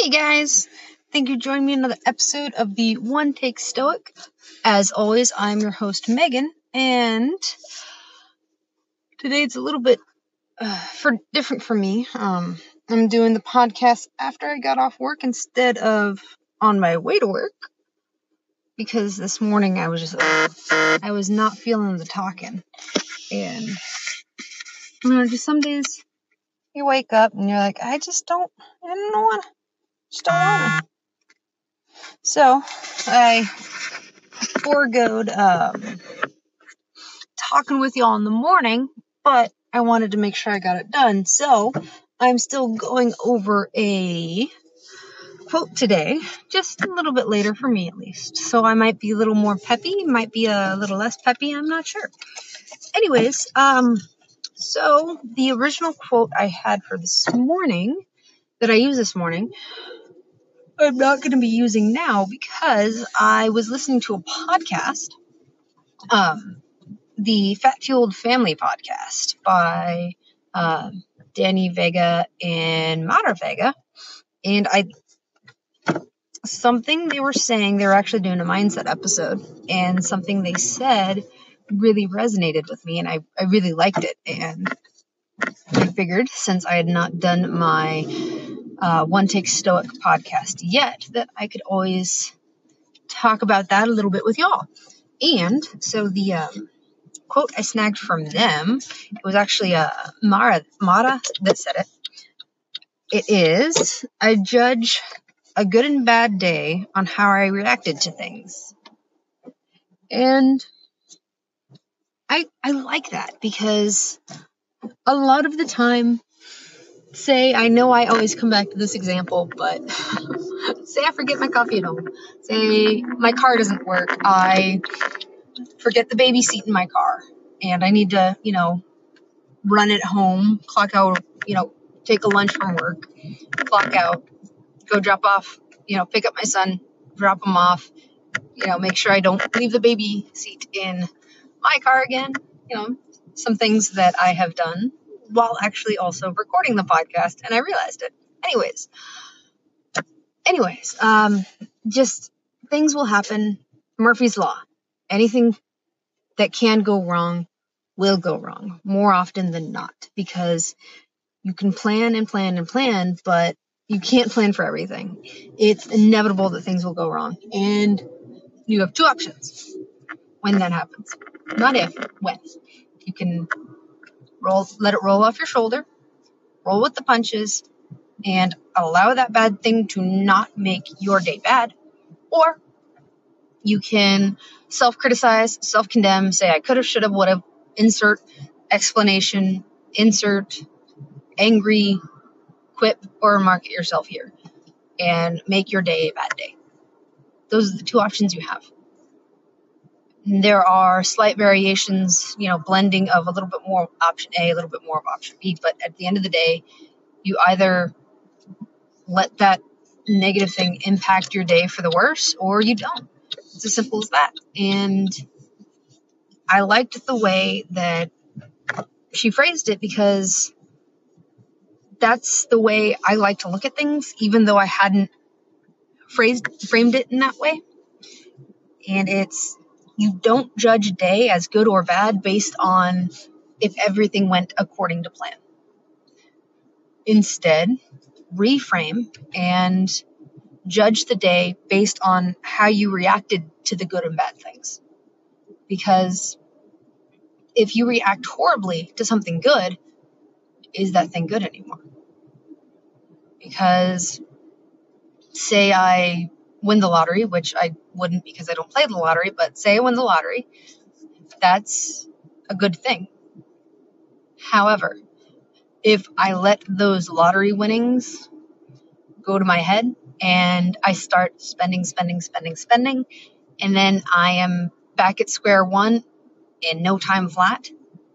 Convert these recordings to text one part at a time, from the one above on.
Hey guys, thank you for joining me in another episode of the One Take Stoic. As always, I'm your host Megan, and today it's a little bit different for me. I'm doing the podcast after I got off work instead of on my way to work, because this morning I was not feeling the talking, and just some days you wake up and you're like, I don't want to. So I foregoed talking with y'all in the morning, but I wanted to make sure I got it done. So I'm still going over a quote today, just a little bit later for me at least. So I might be a little more peppy, might be a little less peppy, I'm not sure. Anyways, so the original quote I had for this morning, that I used this morning, I'm not going to be using now because I was listening to a podcast, the Fat Fueled Family podcast by Danny Vega and Mara Vega, and something they were saying, they were actually doing a mindset episode, and something they said really resonated with me, and I really liked it, and I figured, since I had not done my One Take Stoic podcast yet, that I could always talk about that a little bit with y'all. And so the quote I snagged from them, it was actually Mara that said it. It is, I judge a good and bad day on how I reacted to things. And I like that, because a lot of the time, I know I always come back to this example, but say I forget my coffee at home. Say my car doesn't work. I forget the baby seat in my car, and I need to, run it home, clock out, take a lunch from work, clock out, go drop off, pick up my son, drop him off, make sure I don't leave the baby seat in my car again. Some things that I have done while actually also recording the podcast, and I realized it. Anyways, just things will happen. Murphy's Law. Anything that can go wrong will go wrong more often than not, because you can plan and plan and plan, but you can't plan for everything. It's inevitable that things will go wrong, and you have two options when that happens. Not if, when. You can let it roll off your shoulder, roll with the punches, and allow that bad thing to not make your day bad. Or you can self-criticize, self-condemn, say I could have, should have, would have, insert explanation, insert angry quip or remark at yourself here, and make your day a bad day. Those are the two options you have. There are slight variations, blending of a little bit more of option A, a little bit more of option B, but at the end of the day, you either let that negative thing impact your day for the worse, or you don't. It's as simple as that. And I liked the way that she phrased it, because that's the way I like to look at things, even though I hadn't framed it in that way. And it's, you don't judge a day as good or bad based on if everything went according to plan. Instead, reframe and judge the day based on how you reacted to the good and bad things. Because if you react horribly to something good, is that thing good anymore? Because say I win the lottery, which I wouldn't because I don't play the lottery, but say I win the lottery, that's a good thing. However, if I let those lottery winnings go to my head and I start spending, and then I am back at square one in no time flat,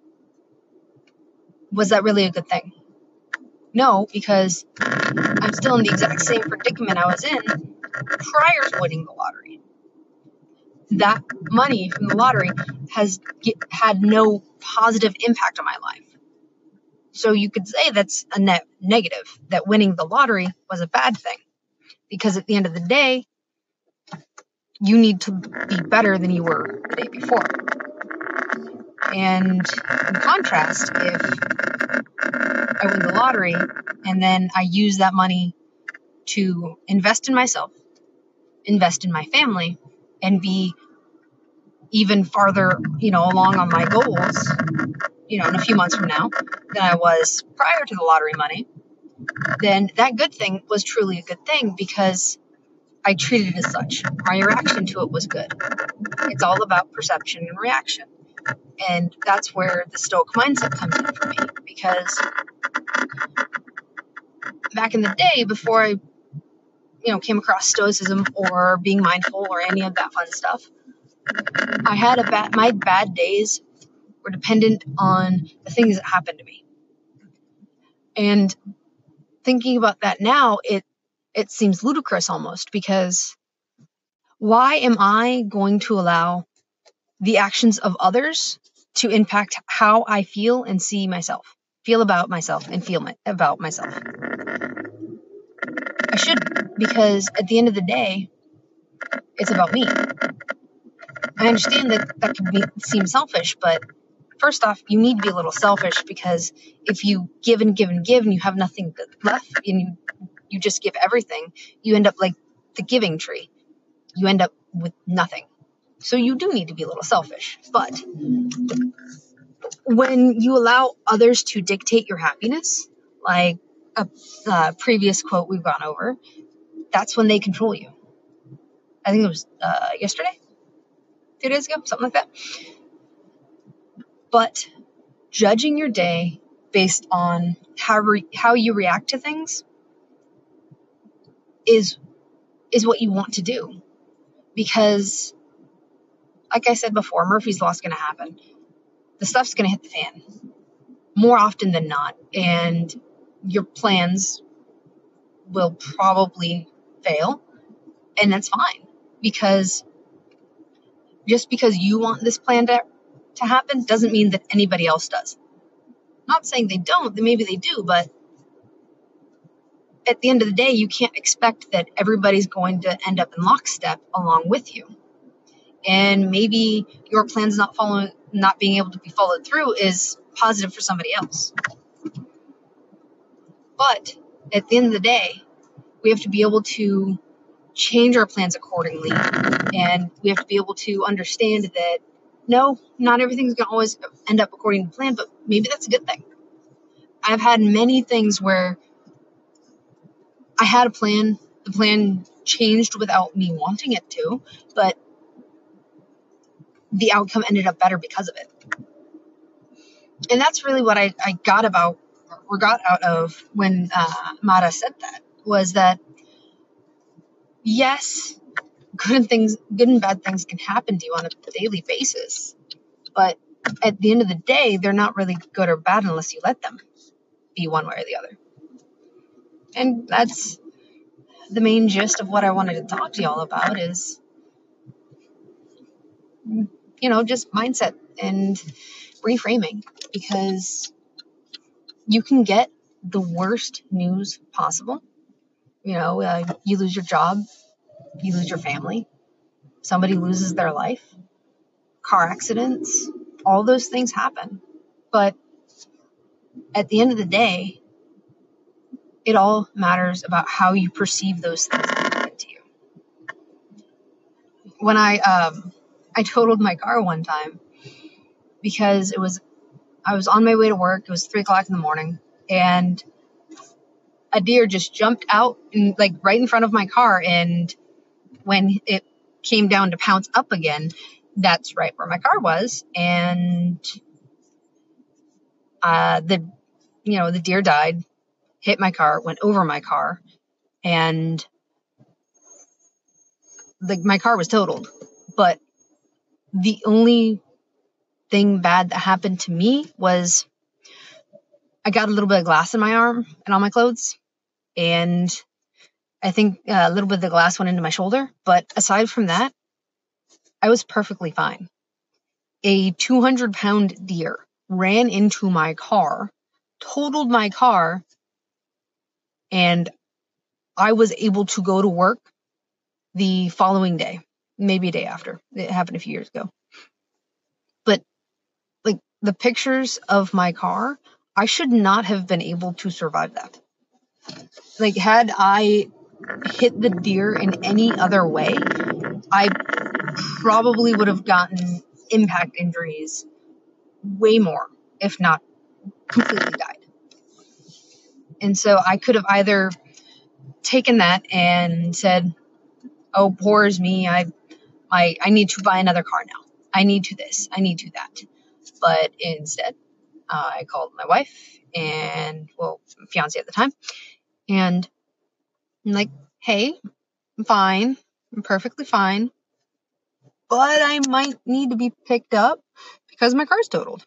was that really a good thing? No, because I'm still in the exact same predicament I was in prior to winning the lottery. That money from the lottery has had no positive impact on my life. So you could say that's a net negative, that winning the lottery was a bad thing. Because at the end of the day, you need to be better than you were the day before. And in contrast, if I win the lottery and then I use that money to invest in myself, invest in my family, and be even farther, along on my goals, in a few months from now than I was prior to the lottery money, then that good thing was truly a good thing because I treated it as such. My reaction to it was good. It's all about perception and reaction. And that's where the Stoic mindset comes in for me, because back in the day, before I, came across Stoicism or being mindful or any of that fun stuff, my bad days were dependent on the things that happened to me. And thinking about that now, it seems ludicrous almost, because why am I going to allow the actions of others to impact how I feel and see myself, feel about myself and feel about myself? I shouldn't, because at the end of the day, it's about me. I understand that can seem selfish, but first off, you need to be a little selfish, because if you give and give and give and you have nothing left and you just give everything, you end up like the giving tree. You end up with nothing. So you do need to be a little selfish. But when you allow others to dictate your happiness, like a previous quote we've gone over, that's when they control you. I think it was yesterday, 2 days ago, something like that. But judging your day based on how you react to things is what you want to do. Because, like I said before, Murphy's Law is going to happen. The stuff's going to hit the fan more often than not, and your plans will probably fail, and that's fine, because just because you want this plan to happen doesn't mean that anybody else does. Not saying they don't, maybe they do, but at the end of the day, you can't expect that everybody's going to end up in lockstep along with you. And maybe your plan's not being able to be followed through is positive for somebody else. But at the end of the day, we have to be able to change our plans accordingly. And we have to be able to understand that, no, not everything's going to always end up according to plan, but maybe that's a good thing. I've had many things where I had a plan, the plan changed without me wanting it to, but the outcome ended up better because of it. And that's really what I got out of when Mara said that, was that, yes, good and bad things can happen to you on a daily basis, but at the end of the day, they're not really good or bad unless you let them be one way or the other. And that's the main gist of what I wanted to talk to y'all about, is, just mindset and reframing, because you can get the worst news possible. You lose your job, you lose your family, somebody loses their life, car accidents, all those things happen. But at the end of the day, it all matters about how you perceive those things that happen to you. When I totaled my car one time because I was on my way to work. It was 3:00 in the morning, and a deer just jumped out and right in front of my car. And when it came down to pounce up again, that's right where my car was. And the deer died, hit my car, went over my car, and my car was totaled. But the only thing bad that happened to me was I got a little bit of glass in my arm and on my clothes, and I think a little bit of the glass went into my shoulder. But aside from that, I was perfectly fine. A 200-pound deer ran into my car, totaled my car, and I was able to go to work the following day, maybe a day after. It happened a few years ago. But like the pictures of my car, I should not have been able to survive that. Like, had I hit the deer in any other way, I probably would have gotten impact injuries way more, if not completely died. And so I could have either taken that and said, oh, poor is me. I need to buy another car now. I need to this. I need to that. But instead, I called my wife and, fiance at the time. And I'm like, hey, I'm fine. I'm perfectly fine. But I might need to be picked up because my car's totaled.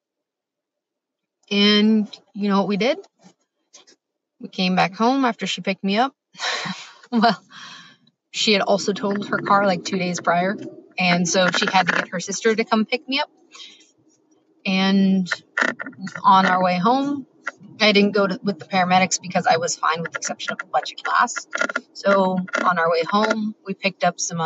And you know what we did? We came back home after she picked me up. Well, she had also totaled her car like 2 days prior. And so she had to get her sister to come pick me up. And on our way home, I didn't go with the paramedics because I was fine with the exception of a budget class. So on our way home, we picked up some,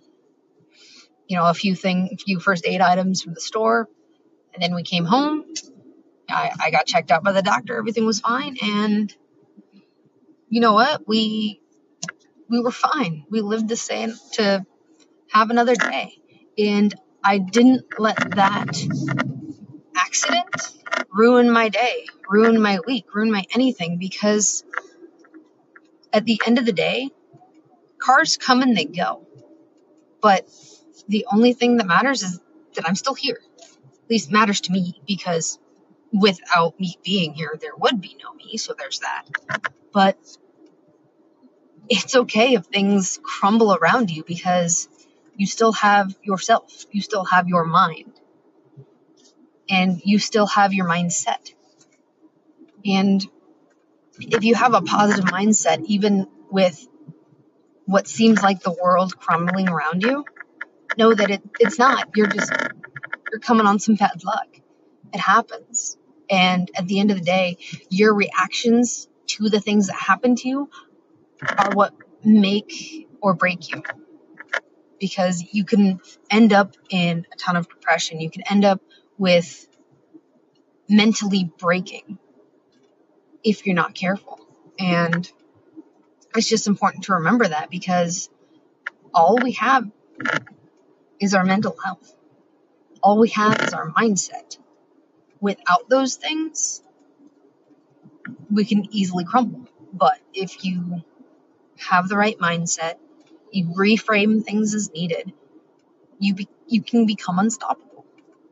a few first aid items from the store. And then we came home. I got checked out by the doctor. Everything was fine. And you know what? We were fine. We lived to have another day. And I didn't let that accident ruin my day, ruin my week, ruin my anything, because at the end of the day, cars come and they go. But the only thing that matters is that I'm still here. At least matters to me, because without me being here, there would be no me. So there's that. But it's okay if things crumble around you, because you still have yourself. You still have your mind. And you still have your mindset. And if you have a positive mindset, even with what seems like the world crumbling around you, know that it's not. You're coming on some bad luck. It happens. And at the end of the day, your reactions to the things that happen to you are what make or break you. Because you can end up in a ton of depression. You can end up with mentally breaking if you're not careful. And it's just important to remember that, because all we have is our mental health. All we have is our mindset. Without those things, we can easily crumble. But if you have the right mindset, you reframe things as needed, you can become unstoppable.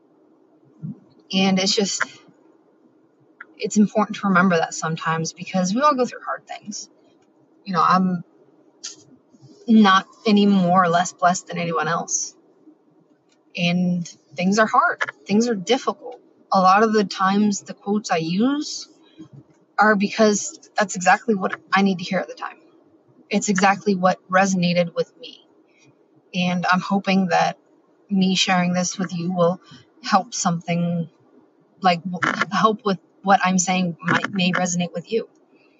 And it's important to remember that sometimes, because we all go through hard things. I'm not any more or less blessed than anyone else. And things are hard. Things are difficult. A lot of the times the quotes I use are because that's exactly what I need to hear at the time. It's exactly what resonated with me. And I'm hoping that me sharing this with you will help help with what I'm saying may resonate with you.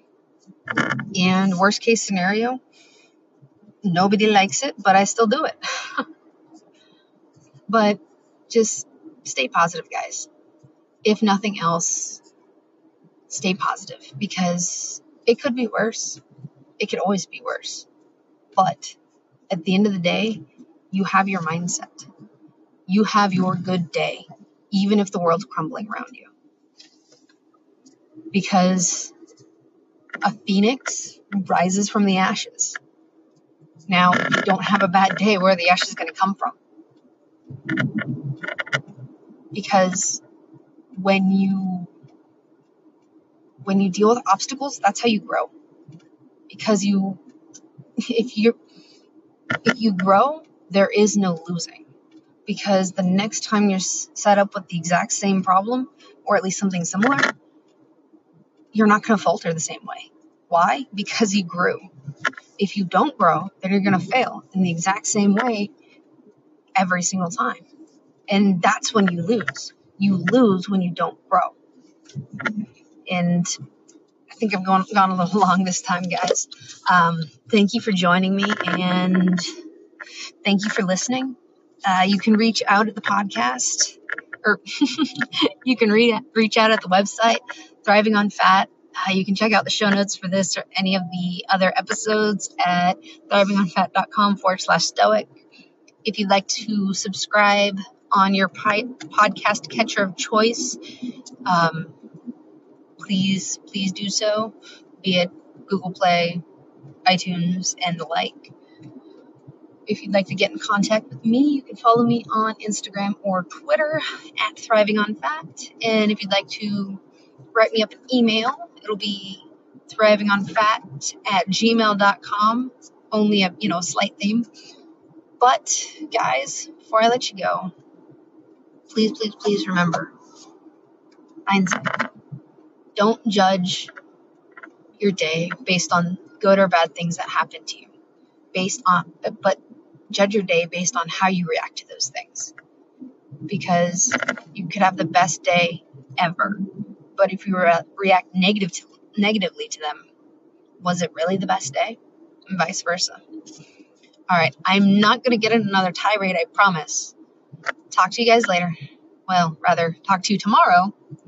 And worst case scenario, nobody likes it, but I still do it. But just stay positive, guys. If nothing else, stay positive, because it could be worse. It could always be worse. But at the end of the day, you have your mindset. You have your good day, even if the world's crumbling around you. Because a phoenix rises from the ashes. Now, you don't have a bad day, where are the ashes going to come from? Because when you deal with obstacles, that's how you grow. Because if you grow, there is no losing. Because the next time you're set up with the exact same problem, or at least something similar, you're not going to falter the same way. Why? Because you grew. If you don't grow, then you're going to fail in the exact same way every single time. And that's when you lose. You lose when you don't grow. And think I've gone a little long this time, guys. Thank you for joining me, and thank you for listening. You can reach out at the podcast, or you can reach out at the website, Thriving on Fat. You can check out the show notes for this or any of the other episodes at thrivingonfat.com/stoic. If you'd like to subscribe on your podcast catcher of choice, please do so, be it Google Play, iTunes, and the like. If you'd like to get in contact with me, you can follow me on Instagram or Twitter at thrivingonfat. And if you'd like to write me up an email, it'll be thrivingonfat@gmail.com. Only a slight theme. But guys, before I let you go, please remember, mindset. Don't judge your day based on good or bad things that happen to you. But judge your day based on how you react to those things. Because you could have the best day ever, but if you react negatively to them, was it really the best day? And vice versa. All right, I'm not going to get in another tirade, I promise. Talk to you guys later. Well, rather, talk to you tomorrow